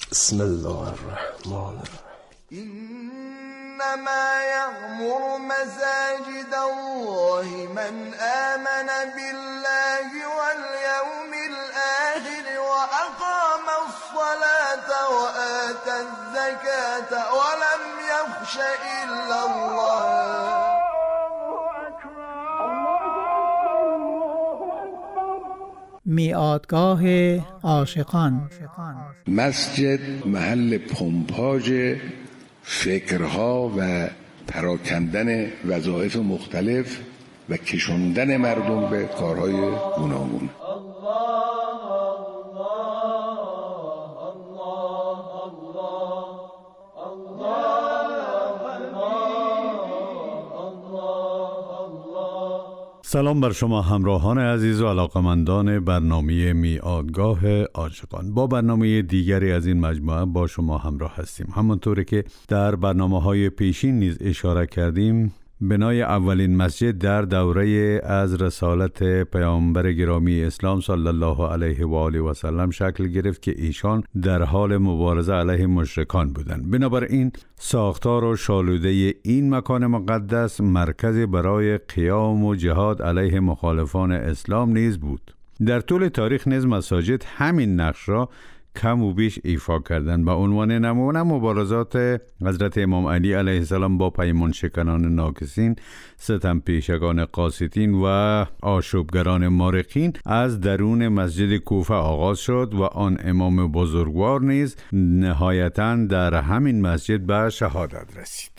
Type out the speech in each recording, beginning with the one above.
بسم الله الرحمن الرحیم. إنما يعمر مساجد الله من آمن بالله واليوم الآخر وأقام الصلاة وآتى الزكاة ولم يخش إلا الله. میعادگاه عاشقان. مسجد محل پمپاژ فکرها و پراکندن وظایف مختلف و کشوندن مردم به کارهای گوناگون. سلام بر شما همراهان عزیز و علاقمندان برنامه میعادگاه عاشقان. با برنامه دیگری از این مجموعه با شما همراه هستیم. همانطوری که در برنامه‌های پیشین نیز اشاره کردیم، بنای اولین مسجد در دوره از رسالت پیامبر گرامی اسلام صلی الله علیه و آله و سلم شکل گرفت که ایشان در حال مبارزه علیه مشرکان بودند. بنابراین ساختار و شالوده این مکان مقدس مرکز برای قیام و جهاد علیه مخالفان اسلام نیز بود. در طول تاریخ نیز مساجد همین نقش را کم و بیش ایفا کردند. به عنوان نمونه مبارزات حضرت امام علی علیه السلام با پیمان شکنان ناکسین، ستم پیشگان قاسطین و آشوبگران مارقین از درون مسجد کوفه آغاز شد و آن امام بزرگوار نیز نهایتاً در همین مسجد به شهادت رسید.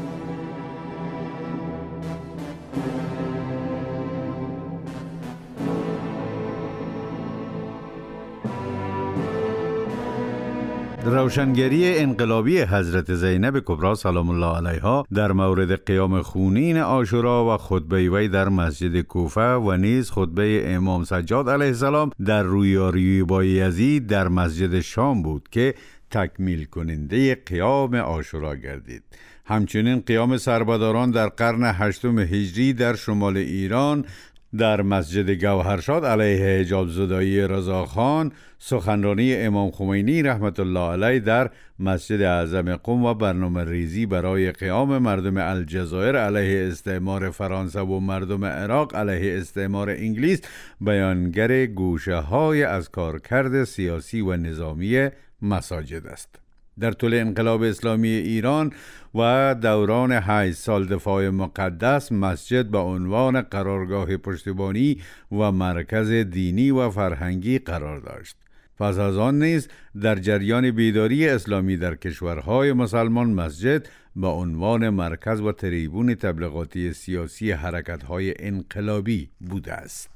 روشنگری انقلابی حضرت زینب کبری سلام الله علیها در مورد قیام خونین عاشورا و خطبه وی در مسجد کوفه و نیز خطبه امام سجاد علیه السلام در رویارویی با یزید در مسجد شام بود که تکمیل کننده قیام عاشورا گردید. همچنین قیام سربداران در قرن 8 هجری در شمال ایران در مسجد گوهرشاد علیه حجاب زدایی رضاخان، سخنرانی امام خمینی رحمت الله علیه در مسجد اعظم قم و برنامه ریزی برای قیام مردم الجزایر علیه استعمار فرانسه و مردم عراق علیه استعمار انگلیس بیانگر گوشه های از کارکرد سیاسی و نظامی مساجد است. در طول انقلاب اسلامی ایران و دوران 8 سال دفاع مقدس مسجد به عنوان قرارگاه پشتیبانی و مرکز دینی و فرهنگی قرار داشت. پس از آن نیز در جریان بیداری اسلامی در کشورهای مسلمان مسجد به عنوان مرکز و تریبون تبلیغاتی سیاسی حرکت‌های انقلابی بوده است.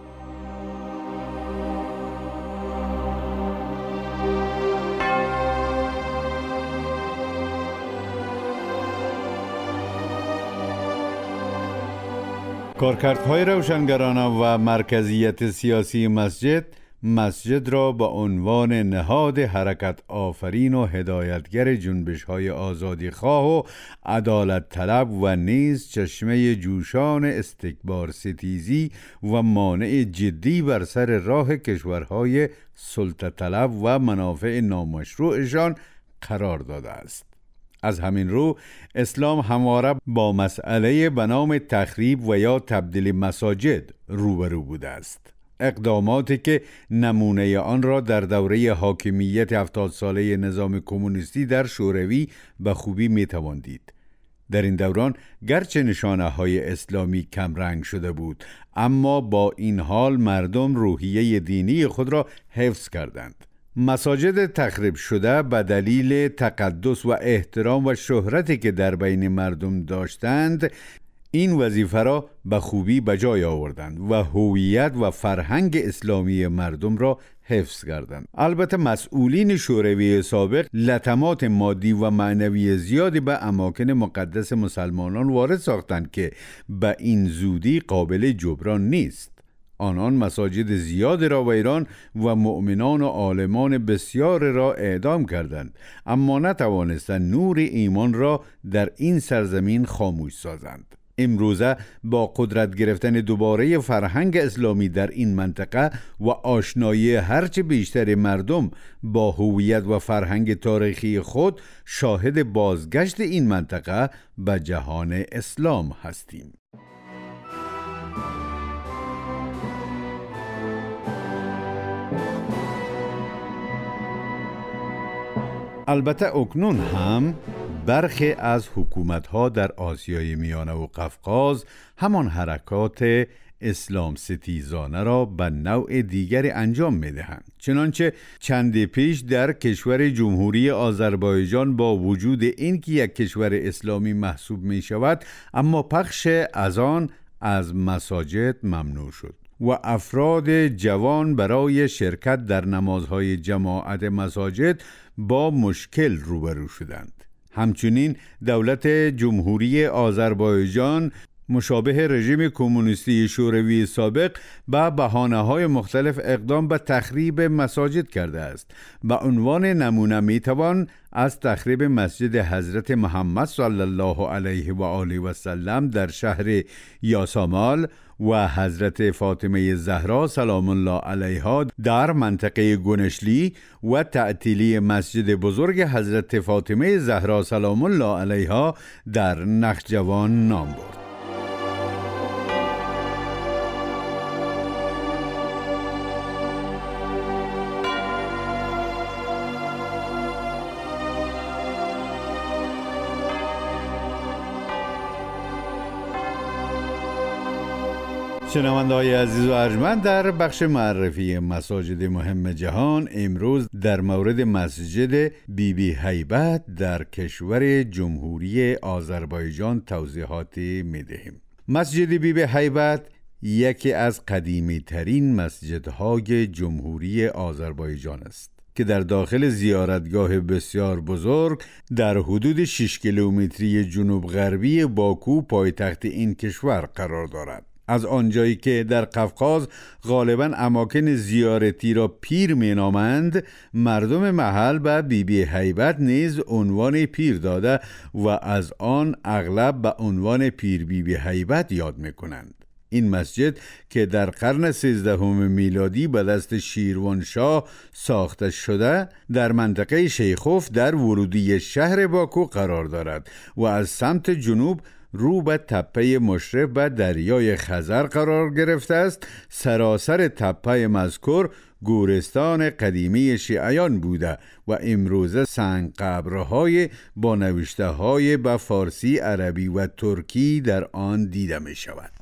کارکردهای روشنگرانه و مرکزیت سیاسی مسجد را به عنوان نهاد حرکت آفرین و هدایتگر جنبش‌های آزادیخواه و عدالت طلب و نیز چشمه جوشان استکبار ستیزی و مانع جدی بر سر راه کشورهای سلطه طلب و منافع نامشروعشان قرار داده است. از همین رو اسلام همواره با مسئله به نام تخریب و یا تبدیل مساجد روبرو بوده است. اقداماتی که نمونه آن را در دوره حاکمیت 70 ساله نظام کمونیستی در شوروی به خوبی میتوان دید. در این دوران گرچه نشانه های اسلامی کم رنگ شده بود، اما با این حال مردم روحیه دینی خود را حفظ کردند. مساجد تخریب شده به دلیل تقدس و احترام و شهرتی که در بین مردم داشتند این وظیفه را به خوبی به جای آوردند و هویت و فرهنگ اسلامی مردم را حفظ کردند. البته مسئولین شوروی سابق لطمات مادی و معنوی زیادی به اماکن مقدس مسلمانان وارد ساختند که به این زودی قابل جبران نیست. آنان مساجد زیاد را ویران و مؤمنان و عالمان بسیار را اعدام کردند، اما نتوانستند نور ایمان را در این سرزمین خاموش سازند. امروزه با قدرت گرفتن دوباره فرهنگ اسلامی در این منطقه و آشنایی هرچه بیشتر مردم با هویت و فرهنگ تاریخی خود، شاهد بازگشت این منطقه به جهان اسلام هستیم. البته اکنون هم برخی از حکومت‌ها در آسیای میانه و قفقاز همان حرکات اسلام ستیزانه را به نوع دیگری انجام می‌دهند. چنانچه چند پیش در کشور جمهوری آذربایجان با وجود اینکه یک کشور اسلامی محسوب می‌شود، اما پخش اذان از مساجد ممنوع شد و افراد جوان برای شرکت در نمازهای جماعت مساجد با مشکل روبرو شدند. همچنین دولت جمهوری آذربایجان مشابه رژیم کمونیستی شوروی سابق به بهانه‌های مختلف اقدام به تخریب مساجد کرده است. به عنوان نمونه میتوان از تخریب مسجد حضرت محمد صلی الله علیه و آله و سلم در شهر یاسامال و حضرت فاطمه زهرا سلام الله علیها در منطقه گنشلی و تعطیلی مسجد بزرگ حضرت فاطمه زهرا سلام الله علیها در نخجوان نام برد. شنونده‌های عزیز و ارجمند، در بخش معرفی مساجد مهم جهان امروز در مورد مسجد بیبی هیبت در کشور جمهوری آذربایجان توضیحات می‌دهیم. مسجد بیبی هیبت یکی از قدیمی ترین مسجدهای جمهوری آذربایجان است که در داخل زیارتگاه بسیار بزرگ در حدود 6 کیلومتری جنوب غربی باکو پایتخت این کشور قرار دارد. از آنجایی که در قفقاز غالباً اماکن زیارتی را پیر مینامند، مردم محل به بیبی هیبت نیز عنوان پیر داده و از آن اغلب به عنوان پیر بیبی هیبت یاد میکنند. این مسجد که در قرن 13 میلادی به دست شیروانشاه ساخته شده، در منطقه شیخوف در ورودی شهر باکو قرار دارد و از سمت جنوب رو به تپه مشرف به دریای خزر قرار گرفته است. سراسر تپه مذکور گورستان قدیمی شیعیان بوده و امروزه سنگ قبرهای با نوشته‌های به فارسی، عربی و ترکی در آن دیده می شود.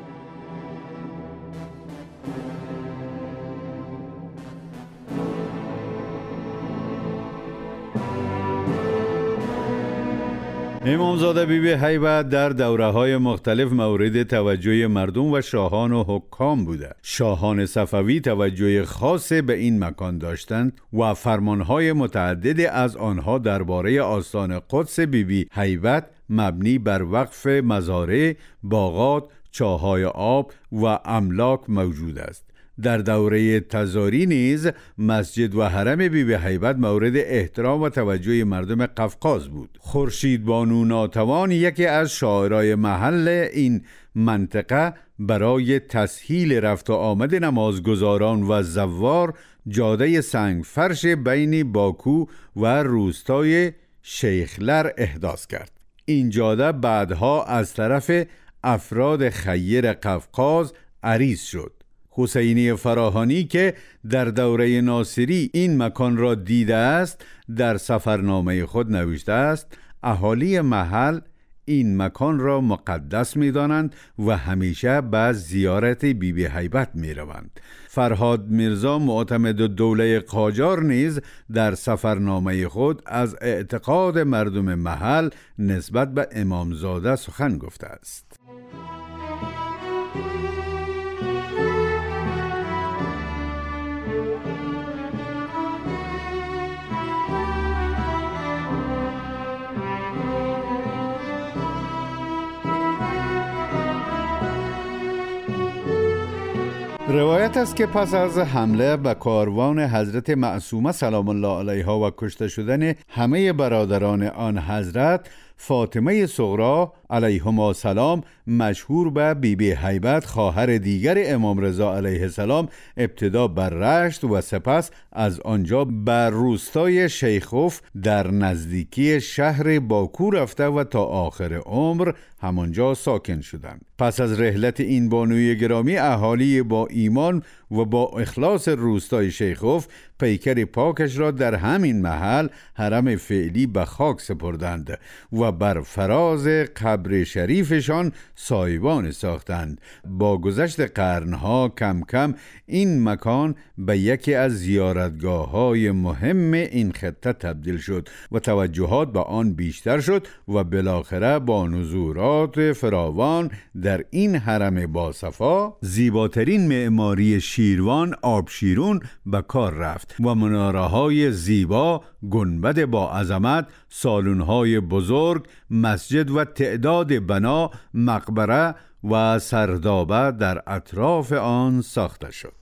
امامزاده بیبی هیبت در دوره‌های مختلف مورد توجه مردم و شاهان و حکام بوده. شاهان صفوی توجه خاص به این مکان داشتند و فرمانهای متعدد از آنها درباره آستان قدس بیبی هیبت مبنی بر وقف مزارع، باغات، چاهای آب و املاک موجود است. در دوره تزاری نیز مسجد و حرم بیبی هیبت مورد احترام و توجه مردم قفقاز بود. خورشید بانو ناتوان، یکی از شاعرای محل این منطقه، برای تسهیل رفت و آمد نمازگزاران و زوار جاده سنگ فرش بین باکو و روستای شیخلر احداث کرد. این جاده بعدها از طرف افراد خیر قفقاز عریض شد. حسینی فراهانی که در دوره ناصری این مکان را دیده است، در سفرنامه خود نوشته است اهالی محل این مکان را مقدس می دانند و همیشه به زیارت بیبی هیبت می روند. فرهاد میرزا معتمد دوله قاجار نیز در سفرنامه خود از اعتقاد مردم محل نسبت به امامزاده سخن گفته است. روایت است که پس از حمله به کاروان حضرت معصومه سلام الله علیها و کشته شدن همه برادران آن حضرت، فاطمه صغرا علیهما سلام مشهور به بیبی هیبت خواهر دیگر امام رضا علیه السلام ابتدا بر رشت و سپس از آنجا بر روستای شیخوف در نزدیکی شهر باکو رفته و تا آخر عمر همانجا ساکن شدند. پس از رحلت این بانوی گرامی، اهالی با ایمان و با اخلاص روستای شیخوف پیکر پاکش را در همین محل حرم فعلی به خاک سپردند و بر فراز قبر شریفشان سایبان ساختند. با گذشت قرنها کم کم این مکان به یکی از زیارتگاه‌های مهم این خطه تبدیل شد و توجهات به آن بیشتر شد و بالاخره با نزورات فراوان در این حرم باصفا زیباترین معماری شیروان آبشیرون به کار رفت و مناره‌های زیبا، گنبد با عظمت، سالن‌های بزرگ، مسجد و تعداد بنا، مقبره و سردابه در اطراف آن ساخته شد.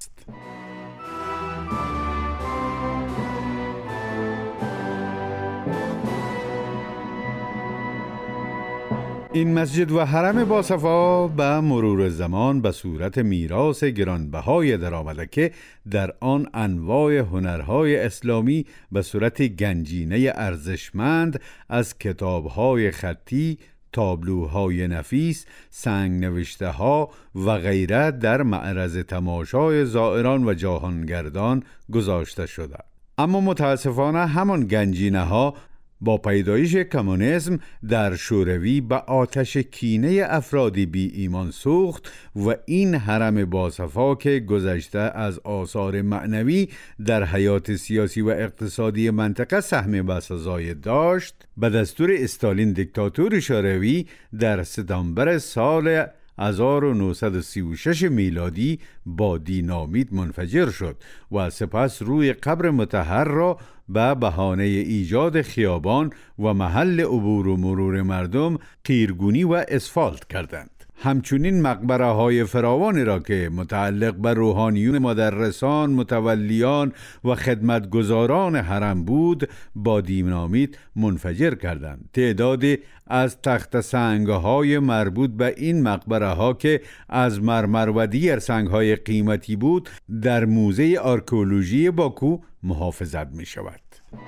این مسجد و حرم باصفا به مرور زمان به صورت میراث گرانبهای درآمده که در آن انواع هنرهای اسلامی به صورت گنجینه ارزشمند از کتابهای خطی، تابلوهای نفیس، سنگ نوشته ها و غیره در معرض تماشای زائران و جهانگردان گذاشته شده. اما متاسفانه همان گنجینه ها با پیدایش کمونیسم در شوروی به آتش کینه افرادی بی ایمان سوخت و این حرم باصفا که گذشته از آثار معنوی در حیات سیاسی و اقتصادی منطقه سهم بسزای داشت، به دستور استالین دیکتاتور شوروی در ستامبر سال 1936 میلادی با دینامیت منفجر شد و سپس روی قبر مطهر را به بهانه ایجاد خیابان و محل عبور و مرور مردم قیرگونی و اسفالت کردند. همچنین مقبره های فراوانی را که متعلق به روحانیون، مدرسان، متولیان و خدمتگزاران حرم بود با دینامیت منفجر کردند. تعدادی از تخت سنگ‌های مربوط به این مقبره ها که از مرمر و دیگر سنگ‌های قیمتی بود در موزه آرکئولوژی باکو محافظت می شود.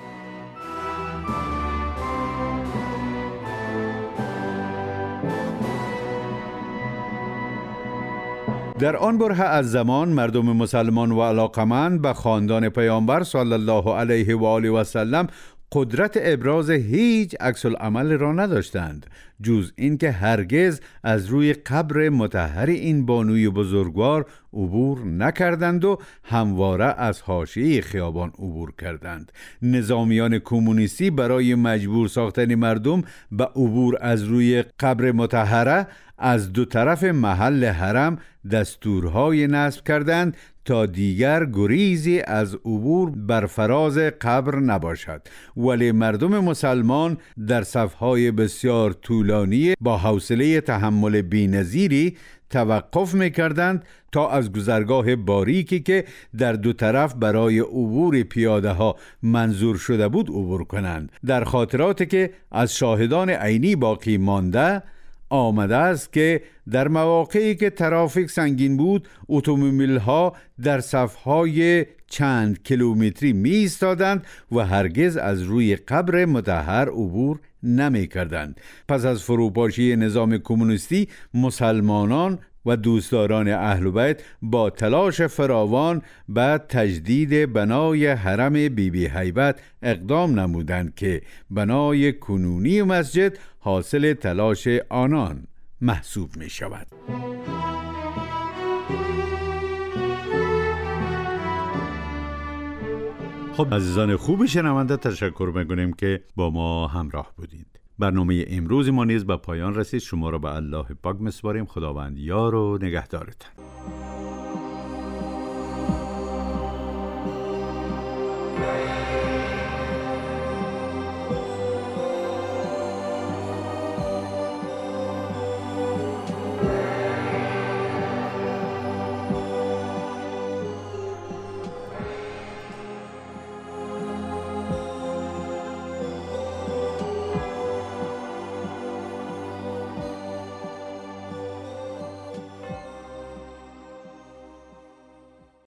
در آن بره از زمان مردم مسلمان و علاقمند به خاندان پیامبر صلی الله علیه و آله و سلم قدرت ابراز هیچ عکس العمل را نداشتند جز این که هرگز از روی قبر مطهر این بانوی بزرگوار عبور نکردند و همواره از حاشیه خیابان عبور کردند. نظامیان کمونیستی برای مجبور ساختن مردم به عبور از روی قبر مطهره از دو طرف محل حرم دستورهای نصب کردند تا دیگر گریزی از عبور بر فراز قبر نباشد، ولی مردم مسلمان در صفهای بسیار طولانی با حوصله تحمل بی‌نظیری توقف می‌کردند تا از گذرگاه باریکی که در دو طرف برای عبور پیاده ها منظور شده بود عبور کنند. در خاطراتی که از شاهدان عینی باقی مانده آمده است که در مواقعی که ترافیک سنگین بود اتومبیل‌ها در صف‌های چند کیلومتری می ایستادند و هرگز از روی قبر مطهر عبور نمی کردند. پس از فروپاشی نظام کمونیستی مسلمانان و دوستداران اهل بیت با تلاش فراوان به تجدید بنای حرم بیبی هیبت اقدام نمودند که بنای کنونی مسجد حاصل تلاش آنان محسوب می شود. خب عزیزان خوب شنونده، تشکر می‌کنیم که با ما همراه بودید. برنامه امروز ما نیز به پایان رسید. شما را به الله پاک می‌سپاریم. خداوند یار و نگهدارتان.